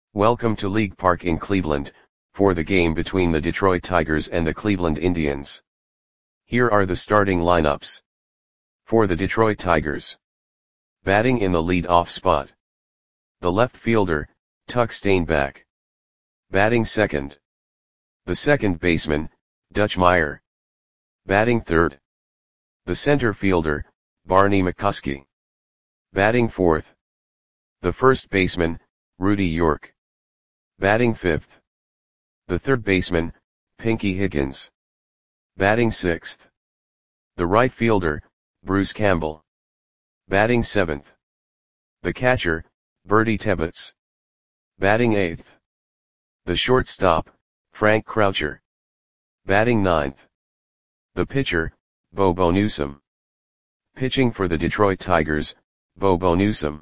Welcome to League Park in Cleveland, for the game between the Detroit Tigers and the Cleveland Indians. Here are the starting lineups. For the Detroit Tigers. Batting in the lead-off spot. The left fielder, Tuck Steinbach. Batting second. The second baseman, Dutch Meyer. Batting third. The center fielder, Barney McCuskey. Batting fourth. The first baseman, Rudy York. Batting fifth. The third baseman, Pinky Higgins. Batting sixth. The right fielder, Bruce Campbell. Batting seventh. The catcher, Bertie Tebbetts. Batting eighth. The shortstop, Frank Croucher. Batting ninth. The pitcher, Bobo Newsom. Pitching for the Detroit Tigers, Bobo Newsom.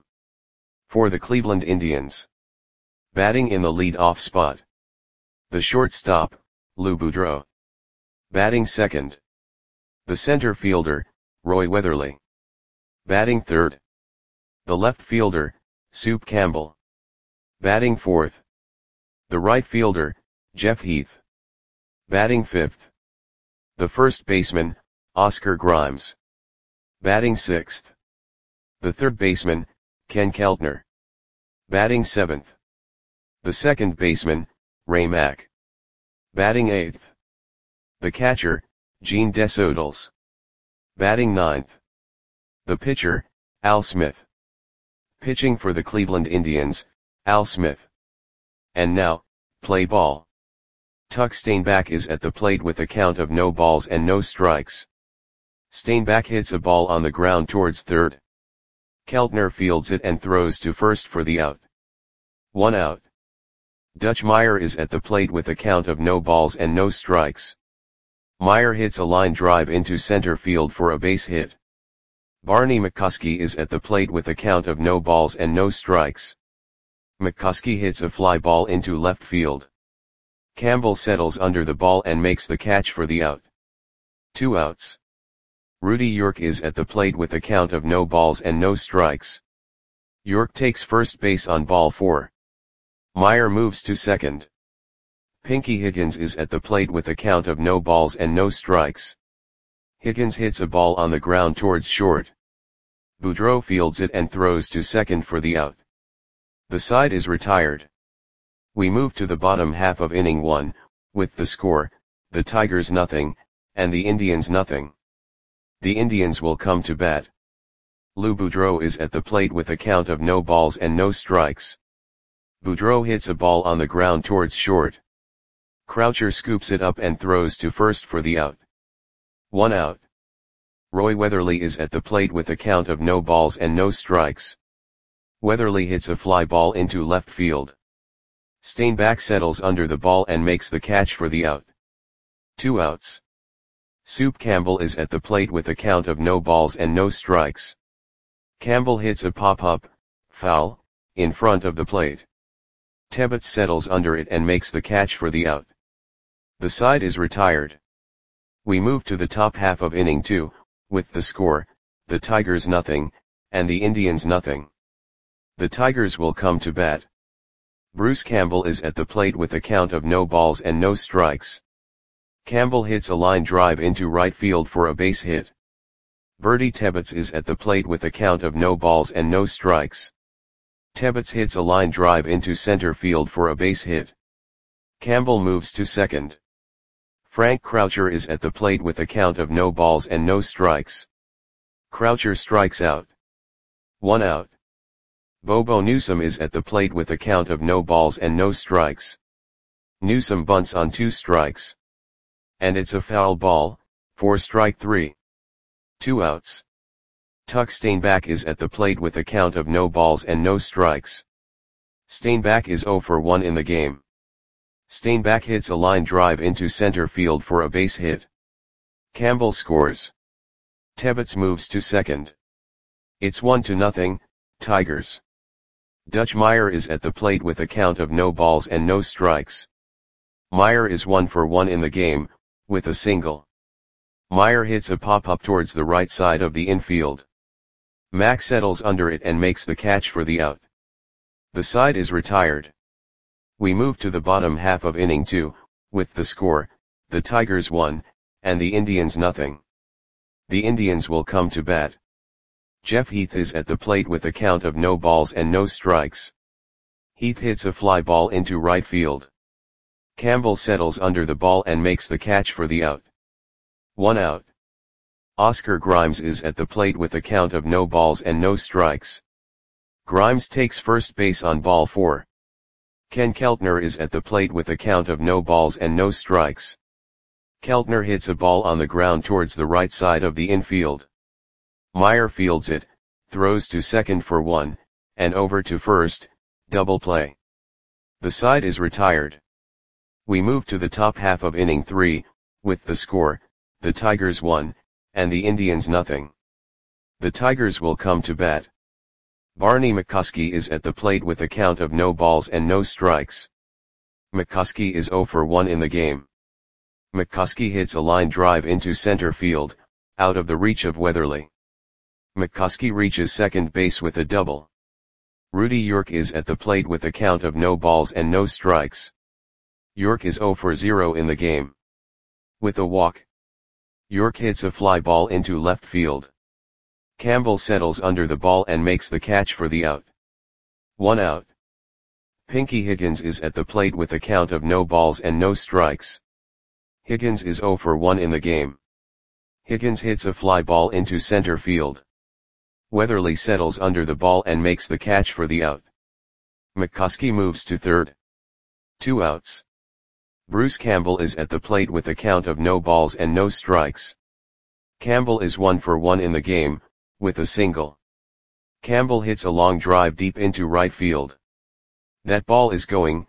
For the Cleveland Indians. Batting in the lead-off spot. The shortstop, Lou Boudreau. Batting second. The center fielder, Roy Weatherly. Batting third. The left fielder, Soup Campbell. Batting fourth. The right fielder, Jeff Heath. Batting fifth. The first baseman, Oscar Grimes. Batting sixth. The third baseman, Ken Keltner. Batting seventh. The second baseman, Ray Mack. Batting eighth. The catcher, Gene Desodals. Batting ninth. The pitcher, Al Smith. Pitching for the Cleveland Indians, Al Smith. And now, play ball. Tuck Steinbach is at the plate with a count of no balls and no strikes. Steinbach hits a ball on the ground towards third. Keltner fields it and throws to first for the out. 1 out. Dutch Meyer is at the plate with a count of no balls and no strikes. Meyer hits a line drive into center field for a base hit. Barney McCuskey is at the plate with a count of no balls and no strikes. McCuskey hits a fly ball into left field. Campbell settles under the ball and makes the catch for the out. 2 outs. Rudy York is at the plate with a count of no balls and no strikes. York takes first base on ball 4. Meyer moves to second. Pinky Higgins is at the plate with a count of no balls and no strikes. Higgins hits a ball on the ground towards short. Boudreau fields it and throws to second for the out. The side is retired. We move to the bottom half of inning 1, with the score, the Tigers nothing, and the Indians nothing. The Indians will come to bat. Lou Boudreau is at the plate with a count of no balls and no strikes. Boudreau hits a ball on the ground towards short. Croucher scoops it up and throws to first for the out. 1 out. Roy Weatherly is at the plate with a count of no balls and no strikes. Weatherly hits a fly ball into left field. Steinbach settles under the ball and makes the catch for the out. 2 outs. Soup Campbell is at the plate with a count of no balls and no strikes. Campbell hits a pop-up, foul, in front of the plate. Tebbetts settles under it and makes the catch for the out. The side is retired. We move to the top half of inning 2, with the score, the Tigers nothing, and the Indians nothing. The Tigers will come to bat. Bruce Campbell is at the plate with a count of no balls and no strikes. Campbell hits a line drive into right field for a base hit. Bertie Tebbetts is at the plate with a count of no balls and no strikes. Tebbetts hits a line drive into center field for a base hit. Campbell moves to second. Frank Croucher is at the plate with a count of no balls and no strikes. Croucher strikes out. 1 out. Bobo Newsom is at the plate with a count of no balls and no strikes. Newsom bunts on 2 strikes. And it's a foul ball, for strike 3. 2 outs. Tuck Steinbach is at the plate with a count of no balls and no strikes. Steinbach is 0 for 1 in the game. Steinbach hits a line drive into center field for a base hit. Campbell scores. Tebbetts moves to second. It's 1-0, Tigers. Dutch Meyer is at the plate with a count of no balls and no strikes. Meyer is 1 for 1 in the game, with a single. Meyer hits a pop-up towards the right side of the infield. Mack settles under it and makes the catch for the out. The side is retired. We move to the bottom half of inning 2, with the score, the Tigers 1, and the Indians nothing. The Indians will come to bat. Jeff Heath is at the plate with a count of no balls and no strikes. Heath hits a fly ball into right field. Campbell settles under the ball and makes the catch for the out. 1 out. Oscar Grimes is at the plate with a count of no balls and no strikes. Grimes takes first base on ball 4. Ken Keltner is at the plate with a count of no balls and no strikes. Keltner hits a ball on the ground towards the right side of the infield. Meyer fields it, throws to second for 1, and over to first, double play. The side is retired. We move to the top half of inning 3, with the score, the Tigers 1, and the Indians nothing. The Tigers will come to bat. Barney McCuskey is at the plate with a count of no balls and no strikes. McCuskey is 0 for 1 in the game. McCuskey hits a line drive into center field, out of the reach of Weatherly. McCuskey reaches second base with a double. Rudy York is at the plate with a count of no balls and no strikes. York is 0 for 0 in the game. With a walk, York hits a fly ball into left field. Campbell settles under the ball and makes the catch for the out. 1 out. Pinky Higgins is at the plate with a count of no balls and no strikes. Higgins is 0 for 1 in the game. Higgins hits a fly ball into center field. Weatherly settles under the ball and makes the catch for the out. McCuskey moves to third. 2 outs. Bruce Campbell is at the plate with a count of no balls and no strikes. Campbell is 1 for 1 in the game, with a single. Campbell hits a long drive deep into right field. That ball is gone.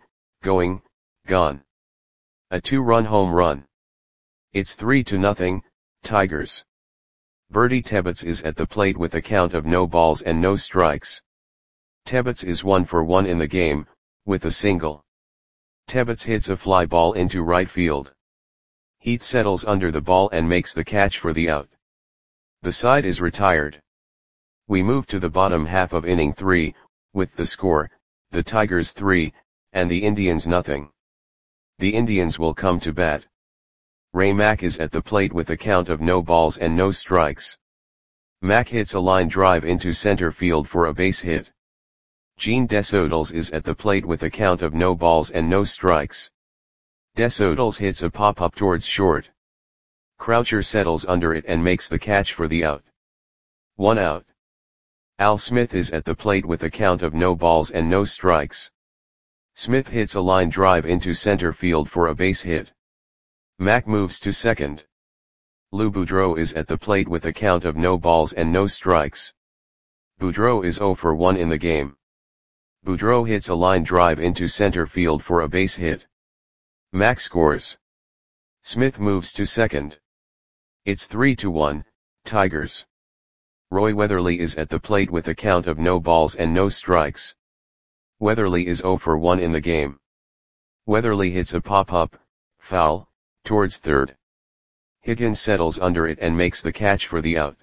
A 2-run home run. It's 3-0, Tigers. Bertie Tebbetts is at the plate with a count of no balls and no strikes. Tebbetts is 1 for 1 in the game, with a single. Tebbetts hits a fly ball into right field. Heath settles under the ball and makes the catch for the out. The side is retired. We move to the bottom half of inning 3, with the score, the Tigers 3, and the Indians nothing. The Indians will come to bat. Ray Mack is at the plate with a count of no balls and no strikes. Mack hits a line drive into center field for a base hit. Gene Desodals is at the plate with a count of no balls and no strikes. Desodals hits a pop-up towards short. Croucher settles under it and makes the catch for the out. 1 out. Al Smith is at the plate with a count of no balls and no strikes. Smith hits a line drive into center field for a base hit. Mack moves to second. Lou Boudreau is at the plate with a count of no balls and no strikes. Boudreau is 0 for 1 in the game. Boudreau hits a line drive into center field for a base hit. Mack scores. Smith moves to second. It's 3-1, Tigers. Roy Weatherly is at the plate with a count of no balls and no strikes. Weatherly is 0 for 1 in the game. Weatherly hits a pop-up, foul, towards third. Higgins settles under it and makes the catch for the out.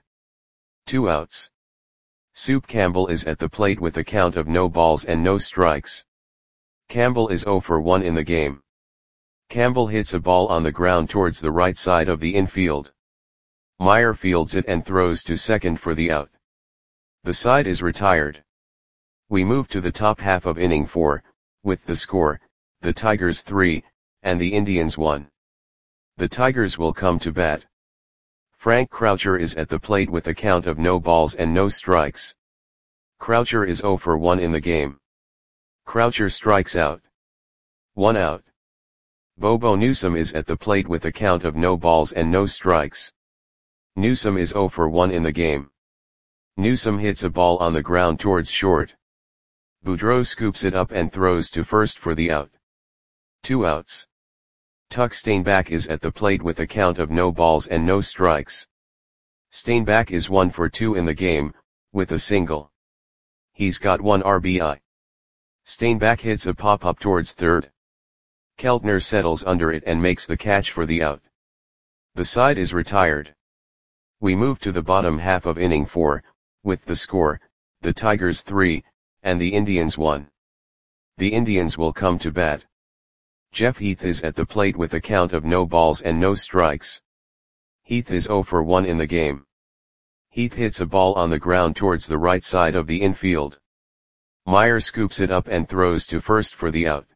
2 outs. Soup Campbell is at the plate with a count of no balls and no strikes. Campbell is 0 for 1 in the game. Campbell hits a ball on the ground towards the right side of the infield. Meyer fields it and throws to second for the out. The side is retired. We move to the top half of inning 4, with the score, the Tigers 3, and the Indians 1. The Tigers will come to bat. Frank Croucher is at the plate with a count of no balls and no strikes. Croucher is 0 for 1 in the game. Croucher strikes out. 1 out. Bobo Newsom is at the plate with a count of no balls and no strikes. Newsom is 0 for 1 in the game. Newsom hits a ball on the ground towards short. Boudreau scoops it up and throws to first for the out. 2 outs. Tuck Steinbach is at the plate with a count of no balls and no strikes. Steinbach is 1 for 2 in the game, with a single. He's got 1 RBI. Steinbach hits a pop-up towards third. Keltner settles under it and makes the catch for the out. The side is retired. We move to the bottom half of inning 4, with the score, the Tigers 3, and the Indians 1. The Indians will come to bat. Jeff Heath is at the plate with a count of no balls and no strikes. Heath is 0 for 1 in the game. Heath hits a ball on the ground towards the right side of the infield. Meyer scoops it up and throws to first for the out.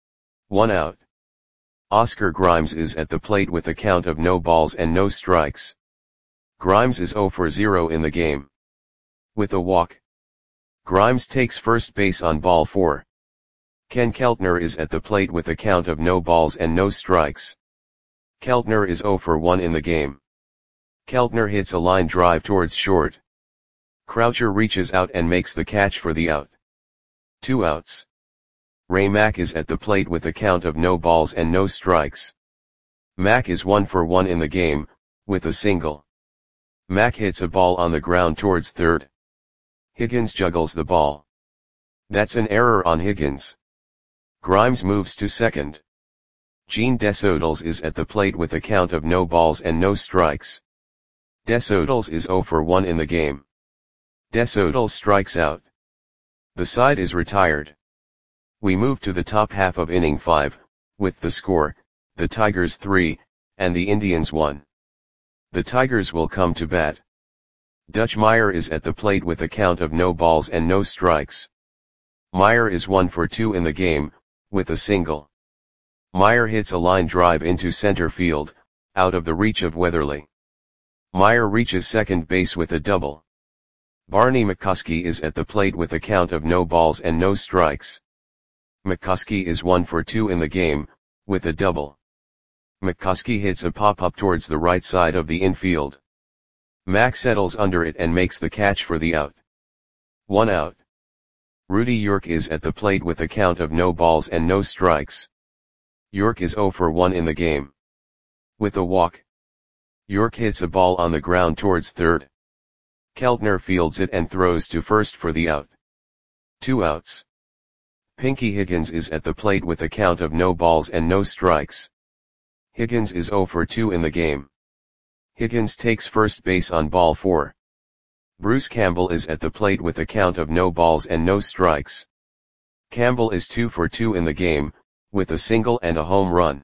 1 out. Oscar Grimes is at the plate with a count of no balls and no strikes. Grimes is 0 for 0 in the game. With a walk, Grimes takes first base on ball 4. Ken Keltner is at the plate with a count of no balls and no strikes. Keltner is 0 for 1 in the game. Keltner hits a line drive towards short. Croucher reaches out and makes the catch for the out. 2 outs. Ray Mack is at the plate with a count of no balls and no strikes. Mack is 1 for 1 in the game, with a single. Mack hits a ball on the ground towards third. Higgins juggles the ball. That's an error on Higgins. Grimes moves to second. Gene Desodals is at the plate with a count of no balls and no strikes. Desodals is 0 for 1 in the game. Desodals strikes out. The side is retired. We move to the top half of inning 5, with the score, the Tigers 3, and the Indians 1. The Tigers will come to bat. Dutch Meyer is at the plate with a count of no balls and no strikes. Meyer is 1 for 2 in the game, with a single. Meyer hits a line drive into center field, out of the reach of Weatherly. Meyer reaches second base with a double. Barney McCuskey is at the plate with a count of no balls and no strikes. McCuskey is 1 for 2 in the game, with a double. McCuskey hits a pop-up towards the right side of the infield. Mack settles under it and makes the catch for the out. 1 out. Rudy York is at the plate with a count of no balls and no strikes. York is 0 for 1 in the game. With a walk, York hits a ball on the ground towards third. Keltner fields it and throws to first for the out. 2 outs. Pinky Higgins is at the plate with a count of no balls and no strikes. Higgins is 0 for 2 in the game. Higgins takes first base on ball 4. Bruce Campbell is at the plate with a count of no balls and no strikes. Campbell is 2 for 2 in the game, with a single and a home run.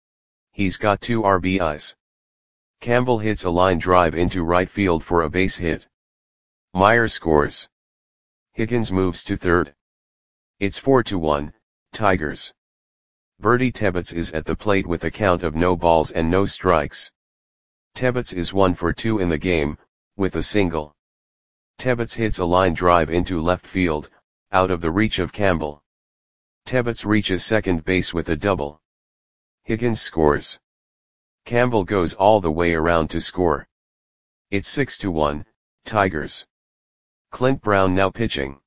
He's got 2 RBIs. Campbell hits a line drive into right field for a base hit. Meyer scores. Higgins moves to third. It's 4-1, Tigers. Bertie Tebbets is at the plate with a count of no balls and no strikes. Tebbets is 1 for 2 in the game, with a single. Tebbets hits a line drive into left field, out of the reach of Campbell. Tebbets reaches second base with a double. Higgins scores. Campbell goes all the way around to score. It's 6-1, Tigers. Clint Brown now pitching.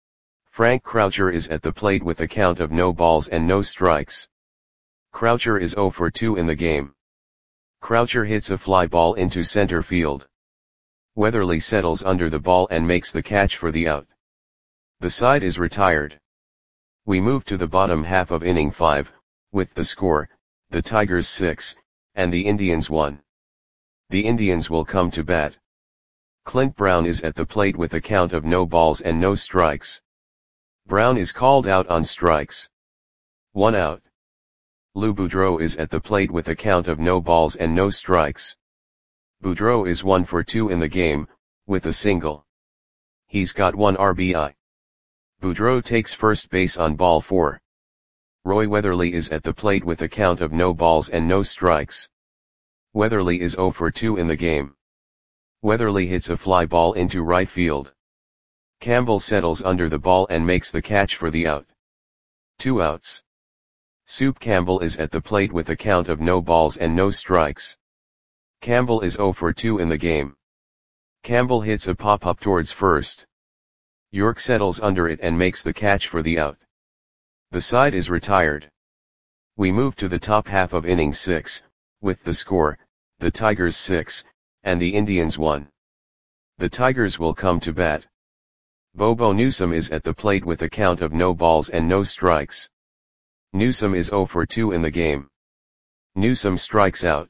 Frank Croucher is at the plate with a count of no balls and no strikes. Croucher is 0 for 2 in the game. Croucher hits a fly ball into center field. Weatherly settles under the ball and makes the catch for the out. The side is retired. We move to the bottom half of inning 5, with the score, the Tigers 6, and the Indians 1. The Indians will come to bat. Clint Brown is at the plate with a count of no balls and no strikes. Brown is called out on strikes. 1 out. Lou Boudreau is at the plate with a count of no balls and no strikes. Boudreau is 1 for 2 in the game, with a single. He's got 1 RBI. Boudreau takes first base on ball 4. Roy Weatherly is at the plate with a count of no balls and no strikes. Weatherly is 0 for 2 in the game. Weatherly hits a fly ball into right field. Campbell settles under the ball and makes the catch for the out. 2 outs. Soup Campbell is at the plate with a count of no balls and no strikes. Campbell is 0 for 2 in the game. Campbell hits a pop-up towards first. York settles under it and makes the catch for the out. The side is retired. We move to the top half of inning 6, with the score, the Tigers 6, and the Indians 1. The Tigers will come to bat. Bobo Newsom is at the plate with a count of no balls and no strikes. Newsom is 0 for 2 in the game. Newsom strikes out.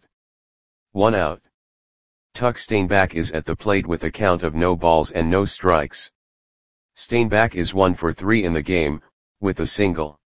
1 out. Tuck Steinbach is at the plate with a count of no balls and no strikes. Steinbach is 1 for 3 in the game, with a single.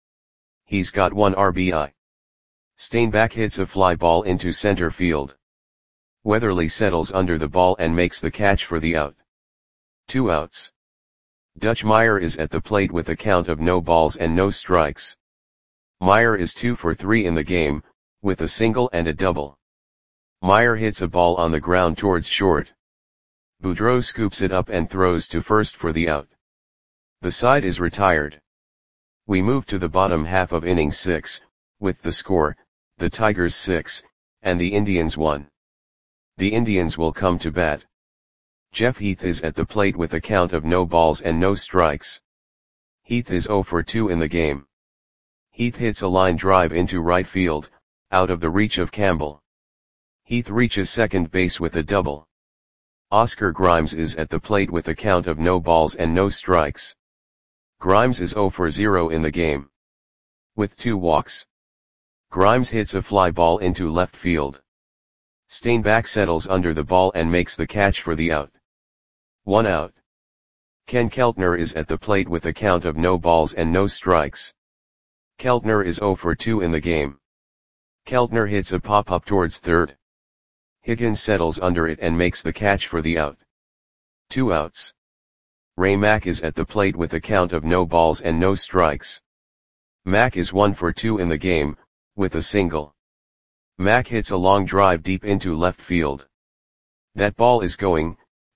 He's got 1 RBI. Steinbach hits a fly ball into center field. Weatherly settles under the ball and makes the catch for the out. 2 outs. Dutch Meyer is at the plate with a count of no balls and no strikes. Meyer is 2 for 3 in the game, with a single and a double. Meyer hits a ball on the ground towards short. Boudreau scoops it up and throws to first for the out. The side is retired. We move to the bottom half of inning 6, with the score, the Tigers 6, and the Indians 1. The Indians will come to bat. Jeff Heath is at the plate with a count of no balls and no strikes. Heath is 0 for 2 in the game. Heath hits a line drive into right field, out of the reach of Campbell. Heath reaches second base with a double. Oscar Grimes is at the plate with a count of no balls and no strikes. Grimes is 0 for 0 in the game. With 2 walks. Grimes hits a fly ball into left field. Steinbach settles under the ball and makes the catch for the out. 1 out. Ken Keltner is at the plate with a count of no balls and no strikes. Keltner is 0 for 2 in the game. Keltner hits a pop-up towards third. Higgins settles under it and makes the catch for the out. 2 outs. Ray Mack is at the plate with a count of no balls and no strikes. Mack is 1 for 2 in the game, with a single. Mack hits a long drive deep into left field. That ball is gone.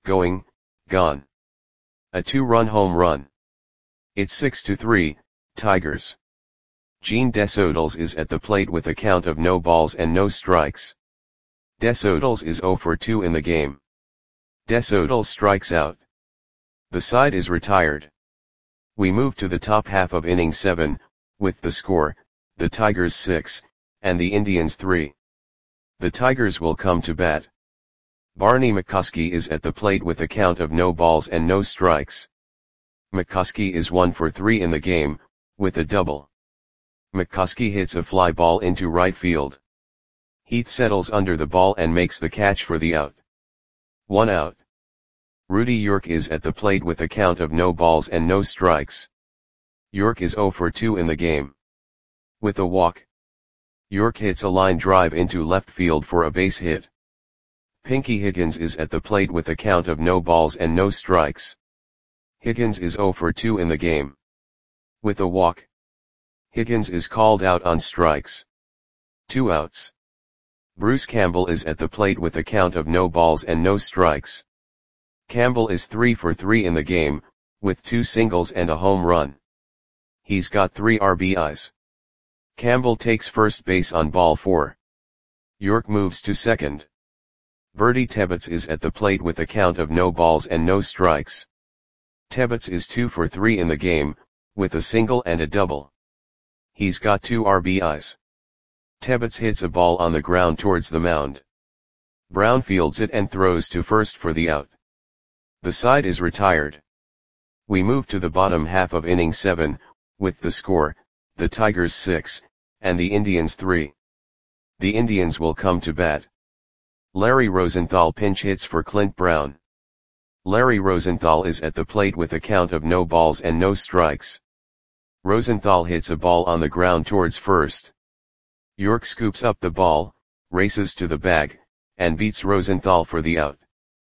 A 2-run home run. It's 6-3, Tigers. Gene Desodals is at the plate with a count of no balls and no strikes. Desodals is 0 for 2 in the game. Desodals strikes out. The side is retired. We move to the top half of inning 7, with the score, the Tigers 6, and the Indians 3. The Tigers will come to bat. Barney McCoskey is at the plate with a count of no balls and no strikes. McCoskey is 1 for 3 in the game, with a double. McCoskey hits a fly ball into right field. Heath settles under the ball and makes the catch for the out. 1 out. Rudy York is at the plate with a count of no balls and no strikes. York is 0 for 2 in the game. With a walk. York hits a line drive into left field for a base hit. Pinky Higgins is at the plate with a count of no balls and no strikes. Higgins is 0 for 2 in the game. With a walk. Higgins is called out on strikes. 2 outs. Bruce Campbell is at the plate with a count of no balls and no strikes. Campbell is 3 for 3 in the game, with 2 singles and a home run. He's got 3 RBIs. Campbell takes first base on ball 4. York moves to second. Bertie Tebbets is at the plate with a count of no balls and no strikes. Tebbets is 2 for 3 in the game, with a single and a double. He's got 2 RBIs. Tebbets hits a ball on the ground towards the mound. Brown fields it and throws to first for the out. The side is retired. We move to the bottom half of inning 7, with the score, the Tigers 6, and the Indians 3. The Indians will come to bat. Larry Rosenthal pinch hits for Clint Brown. Larry Rosenthal is at the plate with a count of no balls and no strikes. Rosenthal hits a ball on the ground towards first. York scoops up the ball, races to the bag, and beats Rosenthal for the out.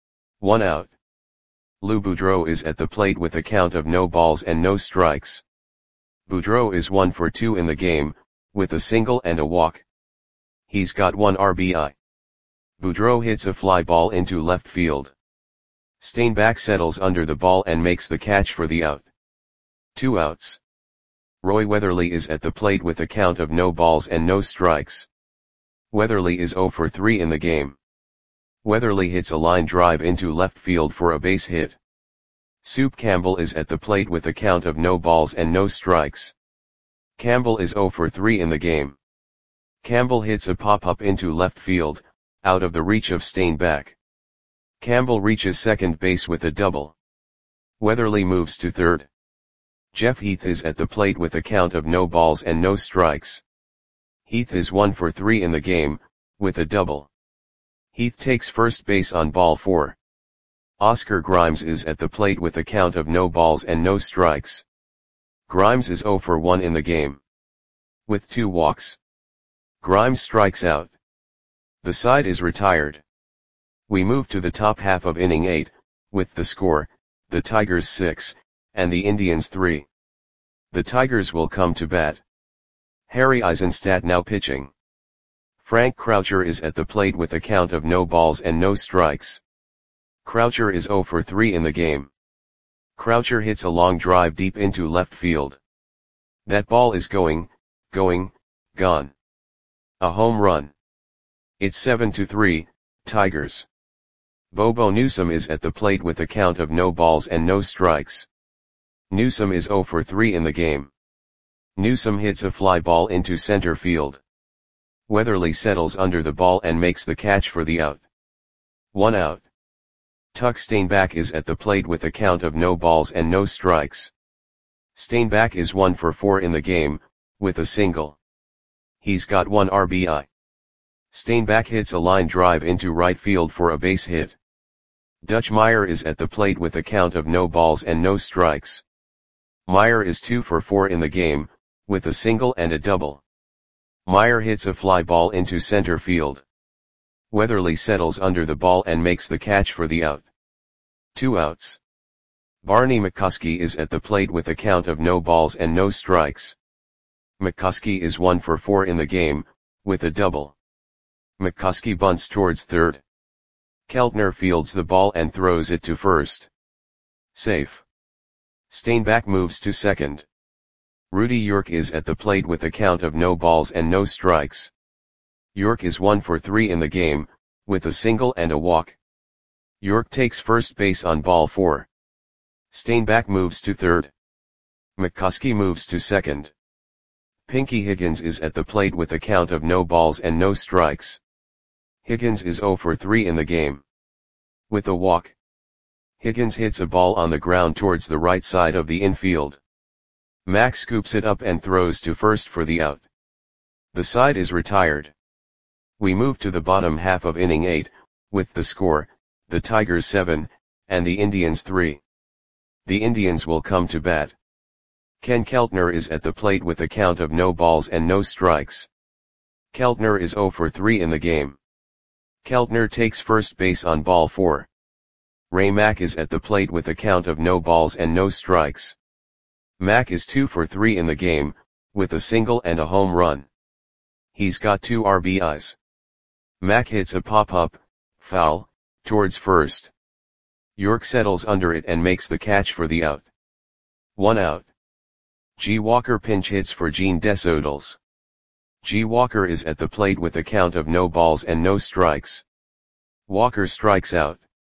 1 out. Lou Boudreau is at the plate with a count of no balls and no strikes. Boudreau is 1 for 2 in the game, with a single and a walk. He's got 1 RBI. Boudreau hits a fly ball into left field. Steinbach settles under the ball and makes the catch for the out. 2 outs. Roy Weatherly is at the plate with a count of no balls and no strikes. Weatherly is 0 for 3 in the game. Weatherly hits a line drive into left field for a base hit. Soup Campbell is at the plate with a count of no balls and no strikes. Campbell is 0 for 3 in the game. Campbell hits a pop-up into left field, out of the reach of Steinbach. Campbell reaches second base with a double. Weatherly moves to third. Jeff Heath is at the plate with a count of no balls and no strikes. Heath is 1 for 3 in the game, with a double. Heath takes first base on ball 4. Oscar Grimes is at the plate with a count of no balls and no strikes. Grimes is 0 for 1 in the game. with 2 walks. Grimes strikes out. The side is retired. We move to the top half of inning 8, with the score, the Tigers 6, and the Indians 3. The Tigers will come to bat. Harry Eisenstadt now pitching. Frank Croucher is at the plate with a count of no balls and no strikes. Croucher is 0 for 3 in the game. Croucher hits a long drive deep into left field. That ball is gone. A home run. It's 7-3, Tigers. Bobo Newsom is at the plate with a count of no balls and no strikes. Newsom is 0 for 3 in the game. Newsom hits a fly ball into center field. Weatherly settles under the ball and makes the catch for the out. 1 out. Tuck Steinbach is at the plate with a count of no balls and no strikes. Steinbach is 1 for 4 in the game, with a single. He's got 1 RBI. Steinbach hits a line drive into right field for a base hit. Dutch Meyer is at the plate with a count of no balls and no strikes. Meyer is 2 for 4 in the game, with a single and a double. Meyer hits a fly ball into center field. Weatherly settles under the ball and makes the catch for the out. 2 outs. Barney McCuskey is at the plate with a count of no balls and no strikes. McCuskey is 1 for 4 in the game, with a double. McCuskey bunts towards third. Keltner fields the ball and throws it to first. Safe. Steinbach moves to second. Rudy York is at the plate with a count of no balls and no strikes. York is 1 for 3 in the game, with a single and a walk. York takes first base on ball 4. Steinbach moves to third. McCuskey moves to second. Pinky Higgins is at the plate with a count of no balls and no strikes. Higgins is 0 for 3 in the game. With a walk. Higgins hits a ball on the ground towards the right side of the infield. Max scoops it up and throws to first for the out. The side is retired. We move to the bottom half of inning 8, with the score, the Tigers 7, and the Indians 3. The Indians will come to bat. Ken Keltner is at the plate with a count of no balls and no strikes. Keltner is 0 for 3 in the game. Keltner takes first base on ball 4. Ray Mack is at the plate with a count of no balls and no strikes. Mack is 2 for 3 in the game, with a single and a home run. He's got 2 RBIs. Mack hits a pop-up, foul, towards first. York settles under it and makes the catch for the out. 1 out. G. Walker pinch hits for Gene Desodals. G. Walker is at the plate with a count of no balls and no strikes. Walker strikes out.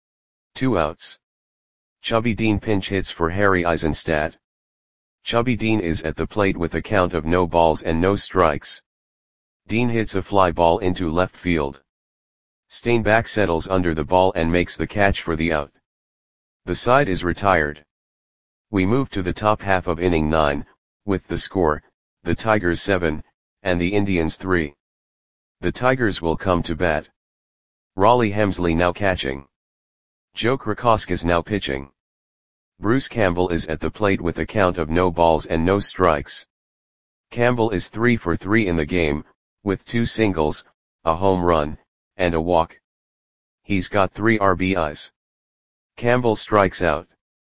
2 outs. Chubby Dean pinch hits for Harry Eisenstadt. Chubby Dean is at the plate with a count of no balls and no strikes. Dean hits a fly ball into left field. Steinbach settles under the ball and makes the catch for the out. The side is retired. We move to the top half of inning 9, with the score, the Tigers 7, and the Indians 3. The Tigers will come to bat. Raleigh Hemsley now catching. Joe Krakowskis now pitching. Bruce Campbell is at the plate with a count of no balls and no strikes. Campbell is 3 for 3 in the game, with 2 singles, a home run, and a walk. He's got 3 RBIs. Campbell strikes out.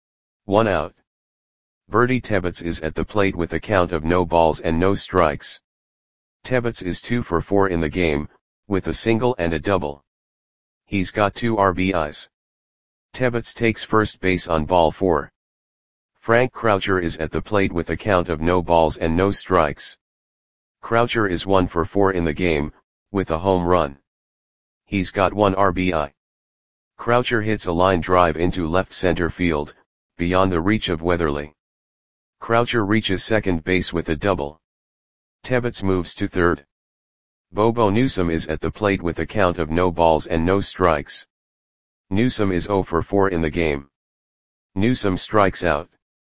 1 out. Bertie Tebbets is at the plate with a count of no balls and no strikes. Tebbets is 2 for 4 in the game, with a single and a double. He's got 2 RBIs. Tebbets takes first base on ball 4. Frank Croucher is at the plate with a count of no balls and no strikes. Croucher is 1 for 4 in the game, with a home run. He's got 1 RBI. Croucher hits a line drive into left center field, beyond the reach of Weatherly. Croucher reaches second base with a double. Tebbets moves to third. Bobo Newsom is at the plate with a count of no balls and no strikes. Newsom is 0 for 4 in the game. Newsom strikes out.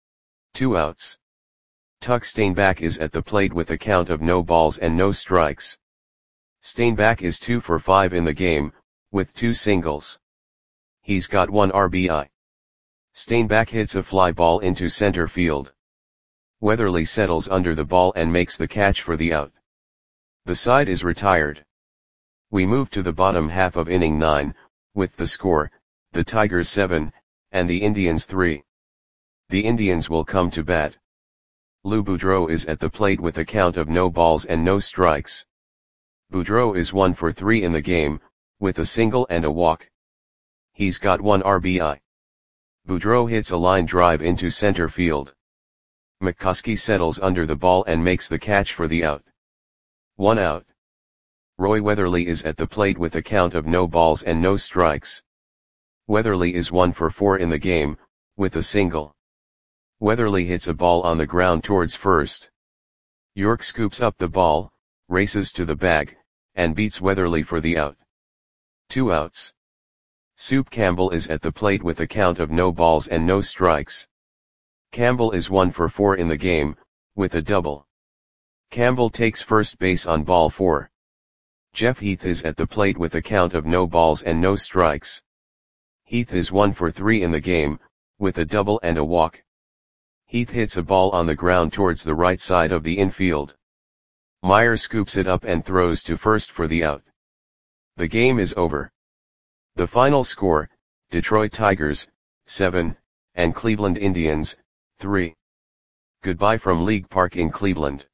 2 outs. Tuck Steinbach is at the plate with a count of no balls and no strikes. Steinbach is 2 for 5 in the game, with 2 singles. He's got 1 RBI. Steinbach hits a fly ball into center field. Weatherly settles under the ball and makes the catch for the out. The side is retired. We move to the bottom half of inning 9, with the score, the Tigers 7, and the Indians 3. The Indians will come to bat. Lou Boudreau is at the plate with a count of no balls and no strikes. Boudreau is 1 for 3 in the game, with a single and a walk. He's got 1 RBI. Boudreau hits a line drive into center field. McCoskey settles under the ball and makes the catch for the out. 1 out. Roy Weatherly is at the plate with a count of no balls and no strikes. Weatherly is 1 for 4 in the game, with a single. Weatherly hits a ball on the ground towards first. York scoops up the ball, races to the bag, and beats Weatherly for the out. 2 outs. Soup Campbell is at the plate with a count of no balls and no strikes. Campbell is 1 for 4 in the game, with a double. Campbell takes first base on ball 4. Jeff Heath is at the plate with a count of no balls and no strikes. Heath is 1 for 3 in the game, with a double and a walk. Heath hits a ball on the ground towards the right side of the infield. Meyer scoops it up and throws to first for the out. The game is over. The final score, Detroit Tigers, 7, and Cleveland Indians, 3. Goodbye from League Park in Cleveland.